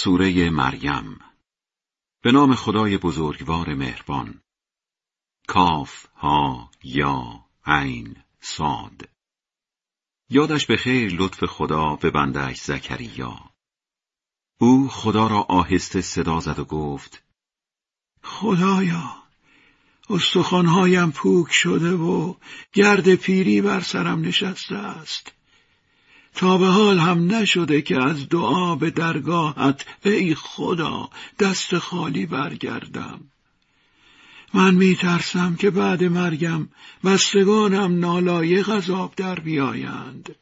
سوره مریم. به نام خدای بزرگوار مهربان. کاف ها یا عین صاد. یادش به خیر لطف خدا به بنده‌اش زکریا. او خدا را آهسته صدا زد و گفت: خدایا، استخوان‌هایم پوک شده و گرد پیری بر سرم نشسته است. تا به حال هم نشده که از دعا به درگاهت ای خدا دست خالی برگردم. من میترسم که بعد مرگم بستگانم نالایق عذاب در بیایند.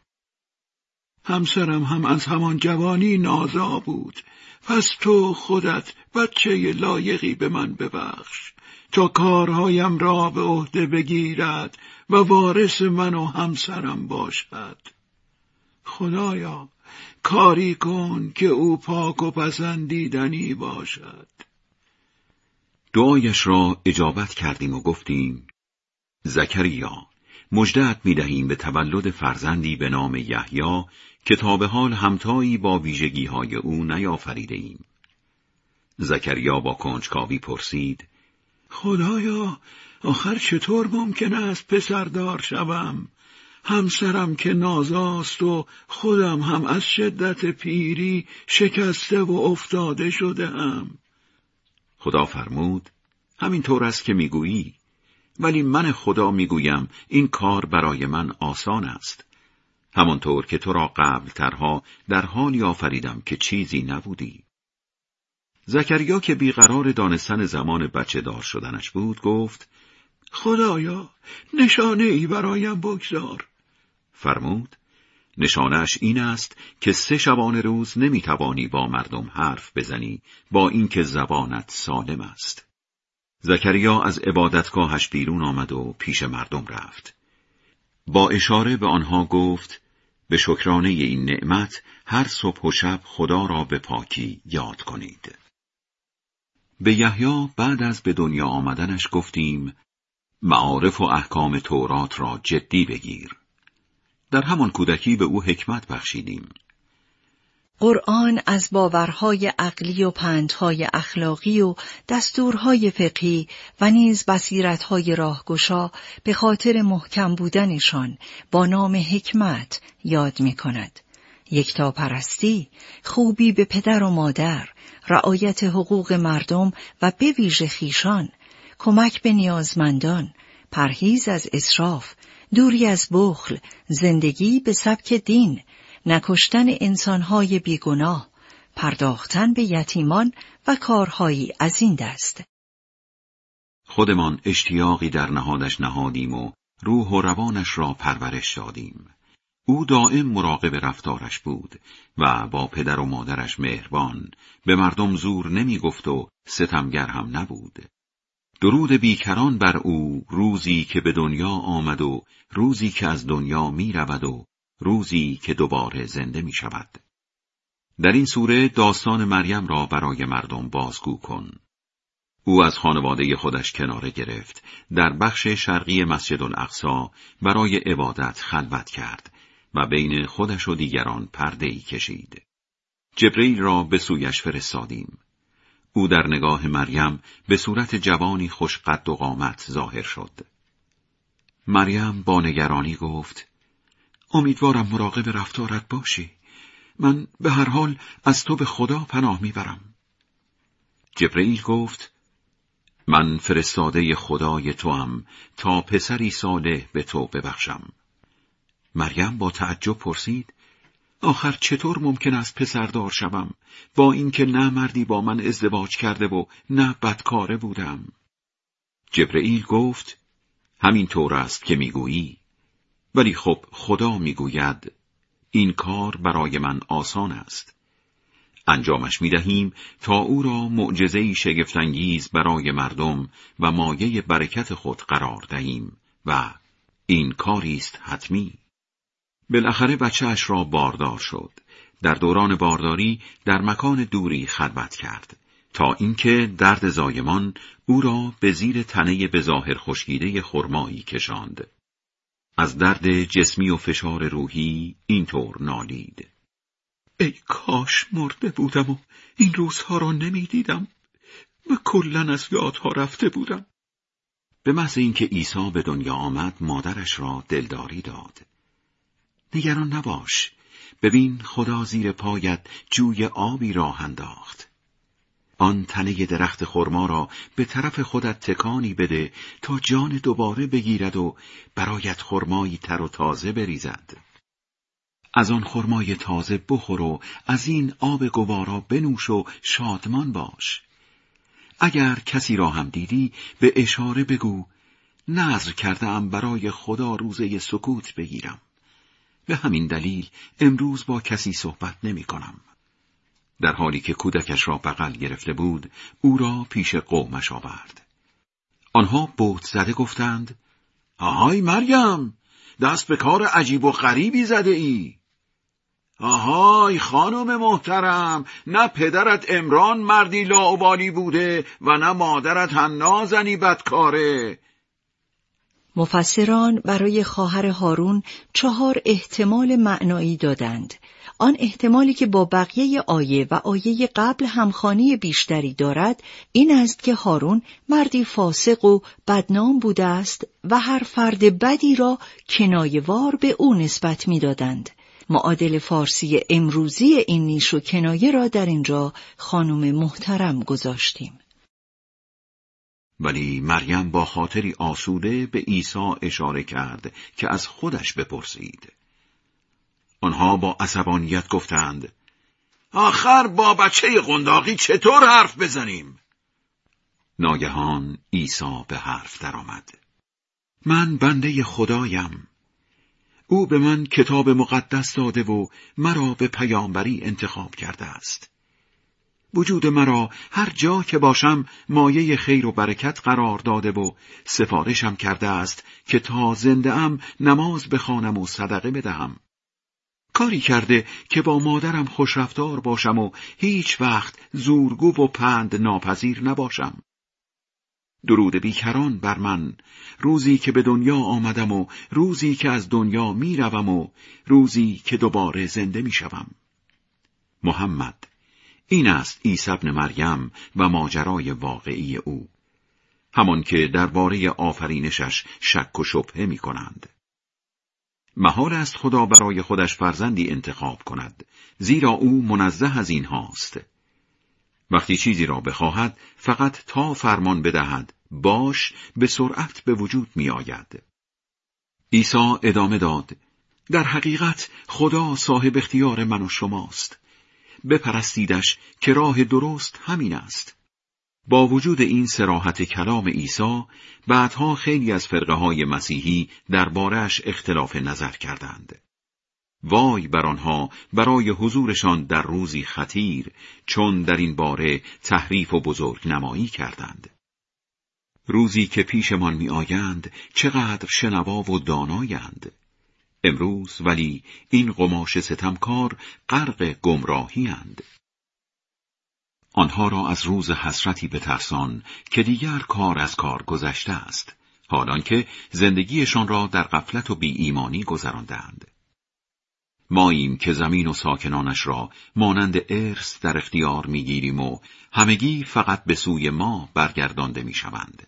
همسرم هم از همان جوانی نازا بود، پس تو خودت بچه لایقی به من ببخش تا کارهایم را به عهده بگیرد و وارث من و همسرم باشد. خدایا، کاری کن که او پاک و پسندیدنی باشد. دعایش را اجابت کردیم و گفتیم: زکریا، مژده‌ات می‌دهیم به تولد فرزندی به نام یحیی که تا به حال همتایی با ویژگی‌های او نیافریده‌ایم. زکریا با کنجکاوی پرسید: خدایا، آخر چطور ممکن است پسردار شوم؟ همسرم که نازاست و خودم هم از شدت پیری شکسته و افتاده شده‌ام. خدا فرمود: همینطور است که میگویی، ولی من خدا میگویم این کار برای من آسان است. همانطور که تو را قبل ترها در حالی آفریدم که چیزی نبودی. زکریا که بیقرار دانستن زمان بچه دار شدنش بود گفت: خدایا، نشانه ای برایم بگذار. فرمود: نشانه‌اش این است که 3 شبانه روز نمیتوانی با مردم حرف بزنی با اینکه زبانت سالم است. زکریا از عبادتگاهش بیرون آمد و پیش مردم رفت. با اشاره به آنها گفت: به شکرانه این نعمت هر صبح و شب خدا را به پاکی یاد کنید. به یحیی بعد از به دنیا آمدنش گفتیم: معارف و احکام تورات را جدی بگیر. در همان کودکی به او حکمت بخشیدیم. قرآن از باورهای عقلی و پندهای اخلاقی و دستورهای فقهی و نیز بصیرتهای راهگشا به خاطر محکم بودنشان با نام حکمت یاد می کند. یکتاپرستی، خوبی به پدر و مادر، رعایت حقوق مردم و به ویژه خویشان، کمک به نیازمندان، پرهیز از اسراف، دوری از بخل، زندگی به سبک دین، نکشتن انسانهای بیگناه، پرداختن به یتیمان و کارهایی از این دست. خودمان اشتیاقی در نهادش نهادیم و روح و روانش را پرورش دادیم. او دائم مراقب رفتارش بود و با پدر و مادرش مهربان، به مردم زور نمی گفت و ستمگر هم نبود. درود بیکران بر او روزی که به دنیا آمد و روزی که از دنیا می رود و روزی که دوباره زنده می شود. در این سوره داستان مریم را برای مردم بازگو کن. او از خانواده خودش کناره گرفت، در بخش شرقی مسجد الاقصی برای عبادت خلوت کرد و بین خودش و دیگران پرده‌ای کشید. جبرئیل را به سویش فرستادیم. او در نگاه مریم به صورت جوانی خوش قد و قامت ظاهر شد. مریم با نگرانی گفت: امیدوارم مراقب رفتارت باشی. من به هر حال از تو به خدا پناه میبرم. جبرئیل گفت: من فرستاده خدای توام تا پسری صالح به تو ببخشم. مریم با تعجب پرسید: آخر چطور ممکن است پسردار شوم با اینکه نه مردی با من ازدواج کرده و نه بدکاره بودم؟ جبرئیل گفت: همین طور است که میگویی، ولی خب خدا میگوید این کار برای من آسان است. انجامش میدهیم تا او را معجزه‌ای شگفت‌انگیز برای مردم و مایه برکت خود قرار دهیم و این کاری است حتمی. بالاخره بچه‌اش را باردار شد. در دوران بارداری در مکان دوری خلوت کرد تا اینکه درد زایمان او را به زیر تنه به ظاهر خشکیده خرمایی کشاند. از درد جسمی و فشار روحی اینطور نالید: ای کاش مرده بودم و این روزها را نمی دیدم و کلاً از یادها رفته بودم. به محض اینکه عیسی به دنیا آمد مادرش را دلداری داد. نگران نباش، ببین خدا زیر پایت جوی آبی راه انداخت. آن تنه درخت خرما را به طرف خودت تکانی بده تا جان دوباره بگیرد و برایت خرمایی تر و تازه بریزد. از آن خرمای تازه بخور و از این آب گوارا بنوش و شادمان باش. اگر کسی را هم دیدی به اشاره بگو نذر کرده‌ام برای خدا روزه سکوت بگیرم. به همین دلیل امروز با کسی صحبت نمی کنم. در حالی که کودکش را بغل گرفته بود، او را پیش قومش آورد. آنها بهت زده گفتند: آهای مریم، دست به کار عجیب و غریبی زده ای. آهای خانم محترم، نه پدرت عمران مردی لاابالی بوده و نه مادرت حنا زنی بدکاره. مفسران برای خواهر هارون 4 احتمال معنایی دادند. آن احتمالی که با بقیه آیه و آیه قبل همخوانی بیشتری دارد این است که هارون مردی فاسق و بدنام بوده است و هر فرد بدی را کنایه‌وار به او نسبت می‌دادند. معادل فارسی امروزی این نیش و کنایه را در اینجا خانم محترم گذاشتیم. ولی مریم با خاطری آسوده به عیسی اشاره کرد که از خودش بپرسید. آنها با عصبانیت گفتند: آخر با بچه قنداقی چطور حرف بزنیم؟ ناگهان عیسی به حرف درآمد: من بنده خدایم. او به من کتاب مقدس داده و مرا به پیامبری انتخاب کرده است. وجود مرا هر جا که باشم مایه خیر و برکت قرار داده و سفارشم کرده است که تا زنده ام نماز بخوانم و صدقه بدهم. کاری کرده که با مادرم خوشرفتار باشم و هیچ وقت زورگو و پند ناپذیر نباشم. درود بیکران بر من، روزی که به دنیا آمدم و روزی که از دنیا می روم و روزی که دوباره زنده می شوم. محمد، این است عیسی ابن مریم و ماجرای واقعی او، همان که درباره آفرینشش شک و شبهه می کنند. محال است خدا برای خودش فرزندی انتخاب کند، زیرا او منزه از این هاست. وقتی چیزی را بخواهد فقط تا فرمان بدهد باش به سرعت به وجود می آید. عیسی ادامه داد: در حقیقت خدا صاحب اختیار من و شماست. بپرستیدش که راه درست همین است. با وجود این صراحت کلام عیسی، بعدها خیلی از فرقه‌های مسیحی درباره‌اش اختلاف نظر کردند. وای بر آنها برای حضورشان در روزی خطیر، چون در این باره تحریف و بزرگ نمایی کردند. روزی که پیشمان می آیند چقدر شنوا و دانایند. امروز ولی این قماش ستمکار غرق گمراهی اند. آنها را از روز حسرتی بترسان که دیگر کار از کار گذشته است، حالان که زندگیشان را در غفلت و بی ایمانی گذراندند. ماییم که زمین و ساکنانش را مانند ارث در اختیار میگیریم و همگی فقط به سوی ما برگردانده میشوند.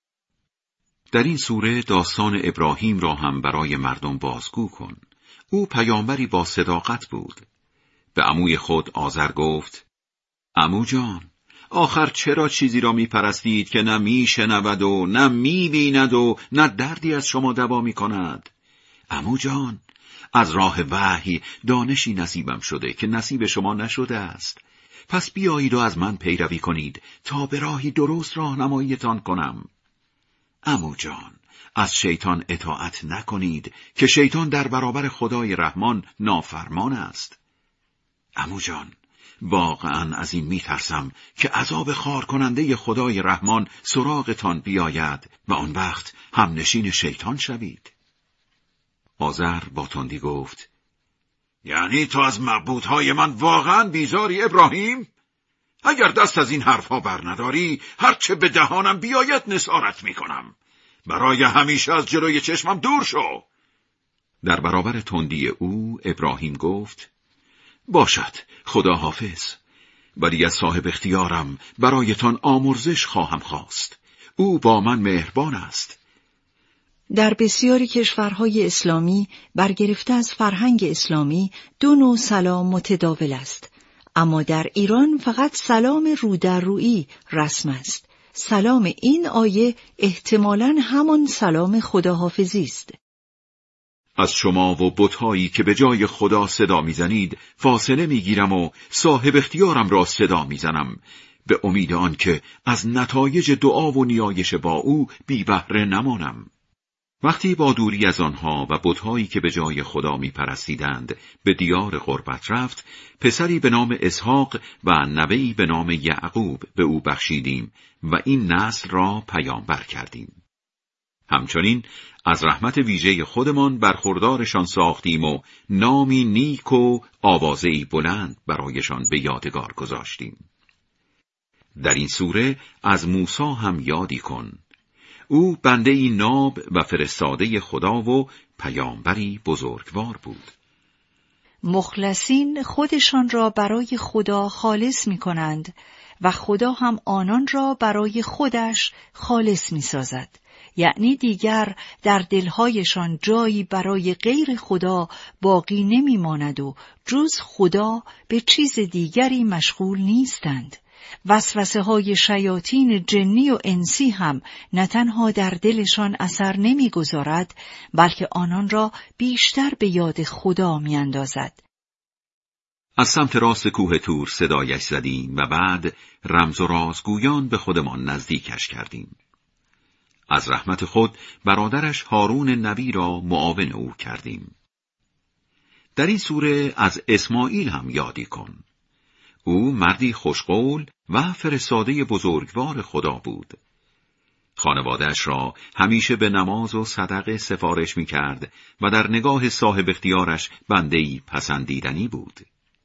در این سوره داستان ابراهیم را هم برای مردم بازگو کن. او پیامبری با صداقت بود. به عموی خود آزر گفت: عمو جان، آخر چرا چیزی را میپرستید که نه میشنود و نه میبیند و نه دردی از شما دوا میکند؟ عمو جان، از راه وحی دانشی نصیبم شده که نصیب شما نشده است. پس بیایید و از من پیروی کنید تا به راهی درست راهنماییتان کنم. عمو جان، از شیطان اطاعت نکنید که شیطان در برابر خدای رحمان نافرمان است. عمو جان، واقعا از این میترسم که عذاب خار کننده خدای رحمان سراغتان بیاید و آن وقت همنشین شیطان شوید. آزر با تندی گفت: یعنی تو از معبودهای من واقعا بیزاری ابراهیم؟ اگر دست از این حرفها بر نداری، هرچه به دهانم بیاید نثارت میکنم. برای همیشه از جلوی چشمم دور شو. در برابر تندی او ابراهیم گفت: باشد، خدا حافظ. ولی از صاحب اختیارم برایتان آمرزش خواهم خواست. او با من مهربان است. در بسیاری کشورهای اسلامی برگرفته از فرهنگ اسلامی 2 نوع سلام متداول است. اما در ایران فقط سلام رو در رویی رسم است. سلام این آیه احتمالاً همان سلام خداحافظی است. از شما و بت‌هایی که به جای خدا صدا میزنید فاصله میگیرم و صاحب اختیارم را صدا میزنم، به امید آن که از نتایج دعا و نیایش با او بی بهره نمانم. وقتی با دوری از آنها و بت‌هایی که به جای خدا میپرستیدند به دیار غربت رفت، پسری به نام اسحاق و نوه‌ای به نام یعقوب به او بخشیدیم و این نسل را پیامبر کردیم. همچنین از رحمت ویژه خودمان برخوردارشان ساختیم و نامی نیک و آوازه‌ای بلند برایشان به یادگار گذاشتیم. در این سوره از موسی هم یادی کن. او بنده‌ای ناب و فرستاده خدا و پیامبری بزرگوار بود. مخلصین خودشان را برای خدا خالص می کنند و خدا هم آنان را برای خودش خالص می سازد. یعنی دیگر در دلهایشان جایی برای غیر خدا باقی نمی ماند و جز خدا به چیز دیگری مشغول نیستند. وسوسه های شیاطین جنی و انسی هم نه تنها در دلشان اثر نمی گذارد، بلکه آنان را بیشتر به یاد خدا می اندازد. از سمت راست کوه تور صدایش زدیم و بعد رمز و رازگویان به خودمان نزدیکش کردیم. از رحمت خود برادرش هارون نبی را معاون او کردیم. در این سوره از اسماعیل هم یادی کن. او مردی خوشقول و فرستاده بزرگوار خدا بود. خانواده‌اش را همیشه به نماز و صدقه سفارش می‌کرد و در نگاه صاحب اختیارش بنده‌ای پسندیدنی بود.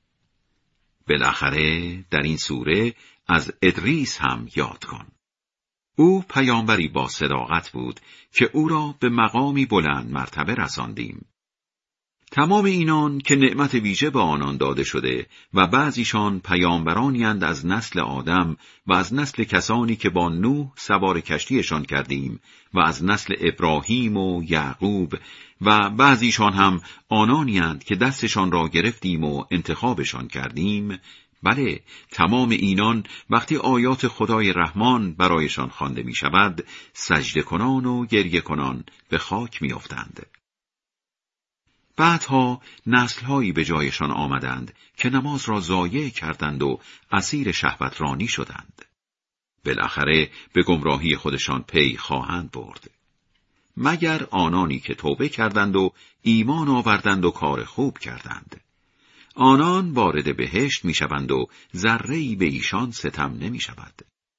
بالاخره در این سوره از ادریس هم یاد کن. او پیامبری با صداقت بود که او را به مقامی بلند مرتبه رساندیم. تمام اینان که نعمت ویژه به آنان داده شده و بعضیشان پیامبرانی‌اند از نسل آدم و از نسل کسانی که با نوح سوار کشتیشان کردیم و از نسل ابراهیم و یعقوب و بعضیشان هم آنانی‌اند که دستشان را گرفتیم و انتخابشان کردیم. بله، تمام اینان وقتی آیات خدای رحمان برایشان خوانده می شود سجده کنان و گریه کنان به خاک می افتند. بعدها نسل‌هایی به جایشان آمدند که نماز را ضایع کردند و اسیر شهوترانی شدند. بالاخره به گمراهی خودشان پی خواهند برد. مگر آنانی که توبه کردند و ایمان آوردند و کار خوب کردند. آنان وارد بهشت می شوند و ذره‌ای به ایشان ستم نمی شود.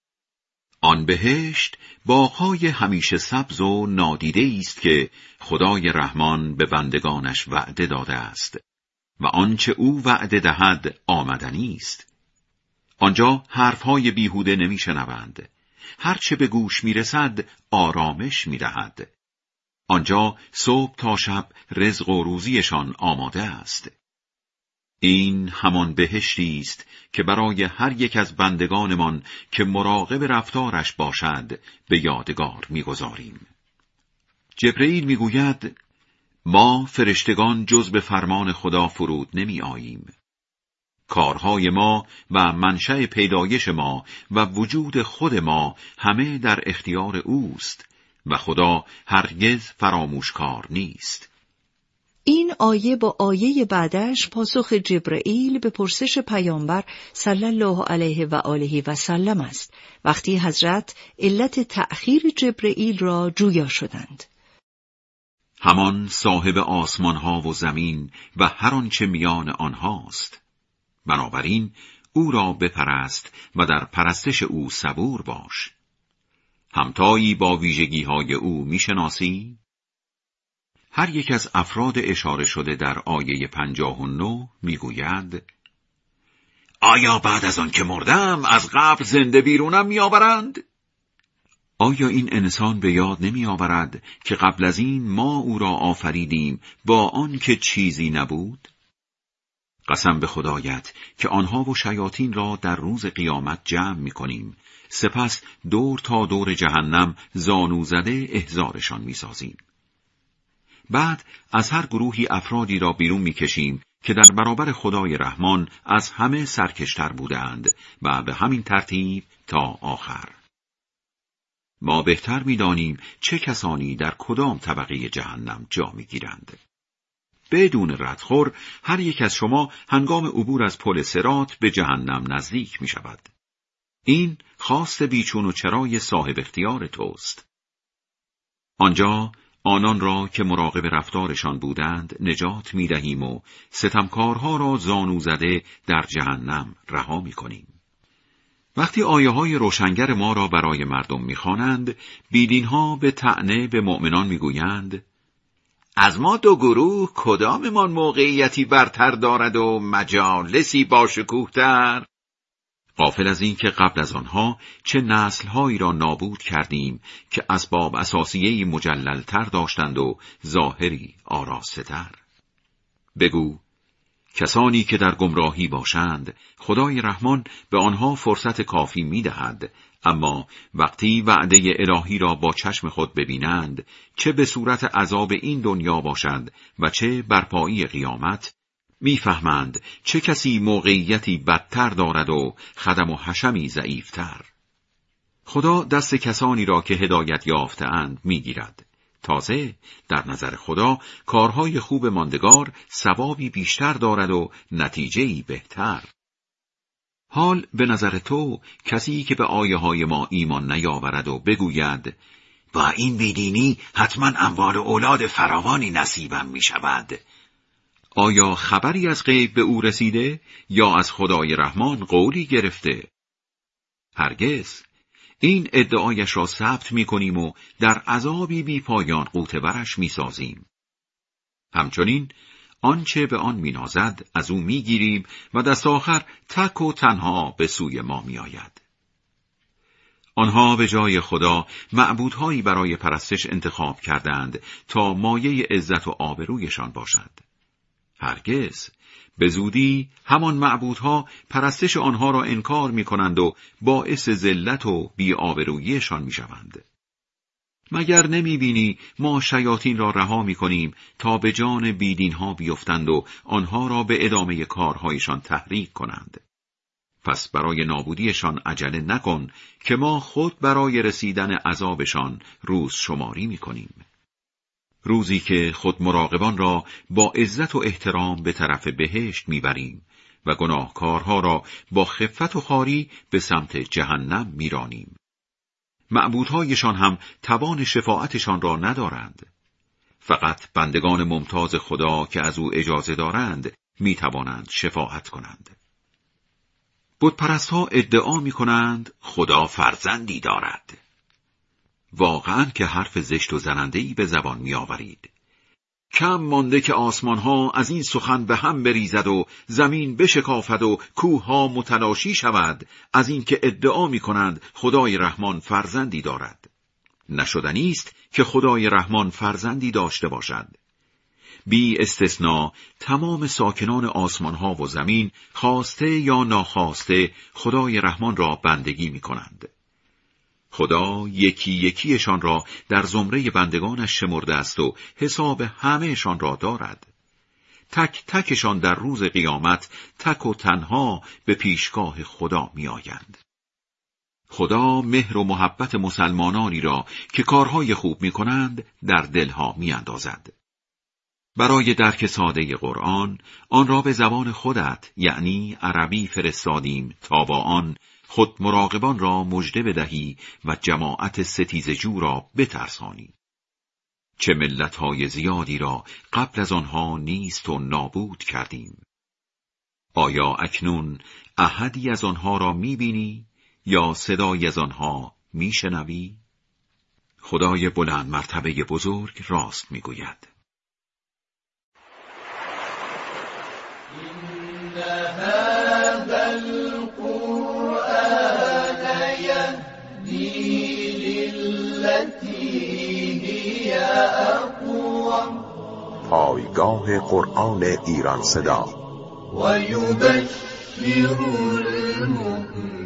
آن بهشت باغ‌های همیشه سبز و نادیده است که خدای رحمان به بندگانش وعده داده است و آنچه او وعده دهد آمدنی است. آنجا حرفهای بیهوده نمی شنوند. هرچه به گوش می رسد آرامش می دهد. آنجا صبح تا شب رزق و روزیشان آماده است. این همان بهشتی است که برای هر یک از بندگانمان که مراقب رفتارش باشد به یادگار می‌گذاریم. جبرئیل می‌گوید ما فرشتگان جز به فرمان خدا فرود نمی آییم. کارهای ما و منشأ پیدایش ما و وجود خود ما همه در اختیار اوست و خدا هرگز فراموشکار نیست. این آیه با آیه بعدش پاسخ جبرئیل به پرسش پیامبر صلی الله علیه و آله و سلم است، وقتی حضرت علت تأخیر جبرئیل را جویا شدند. همان صاحب آسمانها و زمین و هر آنچه میان آنهاست. بنابراین او را بپرست و در پرستش او صبور باش. همتایی با ویژگی‌های او میشناسی؟ هر یک از افراد اشاره شده در آیه 59 میگوید آیا بعد از آن که مردم از قبر زنده بیرونم میآورند؟ آیا این انسان به یاد نمی آورد که قبل از این ما او را آفریدیم با آن که چیزی نبود؟ قسم به خدایت که آنها و شیاطین را در روز قیامت جمع می‌کنیم، سپس دور تا دور جهنم زانو زده احضارشان می‌سازیم. بعد از هر گروهی افرادی را بیرون می‌کشیم که در برابر خدای رحمان از همه سرکشتر بودند و به همین ترتیب تا آخر. ما بهتر می‌دانیم چه کسانی در کدام طبقه جهنم جا می‌گیرند. بدون ردخور هر یک از شما هنگام عبور از پل صراط به جهنم نزدیک می‌شود. این خواست بیچون و چرای صاحب اختیار توست. آنجا آنان را که مراقب رفتارشان بودند نجات می‌دهیم و ستمکارها را زانو زده در جهنم رها می‌کنیم. وقتی آیه‌های روشنگر ما را برای مردم می‌خوانند، بیدینها به طعنه به مؤمنان می‌گویند: از ما دو گروه کداممان موقعیتی برتر دارد و مجالسی باشکوه‌تر؟ غافل از این که قبل از آنها چه نسل‌هایی را نابود کردیم که اسباب اساسیه‌ای مجلل‌تر داشتند و ظاهری آراسته‌تر. بگو کسانی که در گمراهی باشند خدای رحمان به آنها فرصت کافی می‌دهد، اما وقتی وعده الهی را با چشم خود ببینند، چه به صورت عذاب این دنیا باشد و چه برپایی قیامت، می‌فهمند چه کسی موقعیتی بدتر دارد و خدم و حشمی ضعیفتر. خدا دست کسانی را که هدایت یافته‌اند می‌گیرد. تازه در نظر خدا کارهای خوب ماندگار ثوابی بیشتر دارد و نتیجه‌ای بهتر. حال به نظر تو کسی که به آیه‌های ما ایمان نیاورد و بگوید با این بیدینی حتما اموال اولاد فراوانی نصیبم می شود، آیا خبری از غیب به او رسیده یا از خدای رحمان قولی گرفته؟ هرگز. این ادعایش را ثبت می کنیم و در عذابی بی پایان غوطه ورش می سازیم. همچنین آنچه به آن می نازد از او می گیریم و دست آخر تک و تنها به سوی ما می آید. آنها به جای خدا معبودهایی برای پرستش انتخاب کردند تا مایه عزت و آبرویشان باشد. هرگز. به زودی همان معبودها پرستش آنها را انکار می کنند و باعث ذلت و بی‌آبروییشان می شوند. مگر نمی بینی ما شیاطین را رها می کنیم تا به جان بیدینها بیفتند و آنها را به ادامه کارهایشان تحریک کنند. پس برای نابودیشان عجله نکن که ما خود برای رسیدن عذابشان روز شماری می کنیم. روزی که خود مراقبان را با عزت و احترام به طرف بهشت میبریم و گناهکارها را با خفت و خواری به سمت جهنم میرانیم. معبودهایشان هم توان شفاعتشان را ندارند. فقط بندگان ممتاز خدا که از او اجازه دارند میتوانند شفاعت کنند. بتپرستها ادعا میکنند خدا فرزندی دارد. واقعاً که حرف زشت و زننده‌ای به زبان می‌آورید. کم مانده که آسمان‌ها از این سخن به هم بریزد و زمین بشکافد و کوه‌ها متلاشی شود از این که ادعا می‌کنند خدای رحمان فرزندی دارد. نشدنی است که خدای رحمان فرزندی داشته باشد. بی استثناء تمام ساکنان آسمان‌ها و زمین خواسته یا ناخواسته خدای رحمان را بندگی می‌کنند. خدا یکی یکیشان را در زمره بندگانش شمرده است و حساب همهشان را دارد. تک تکشان در روز قیامت تک و تنها به پیشگاه خدا می آیند. خدا مهر و محبت مسلمانانی را که کارهای خوب می کنند در دلها می اندازد. برای درک ساده قرآن آن را به زبان خودت یعنی عربی فرستادیم تا با آن خود مراقبان را مژده بدهی و جماعت ستیزجو را بترسانی. چه ملت‌های زیادی را قبل از آنها نیست و نابود کردیم. آیا اکنون احدی از آنها را می‌بینی یا صدایی از آنها می‌شنوی؟ خدای بلند مرتبه بزرگ راست می‌گوید. پایگاه قرآن ایران صدا ويبشر المؤمنين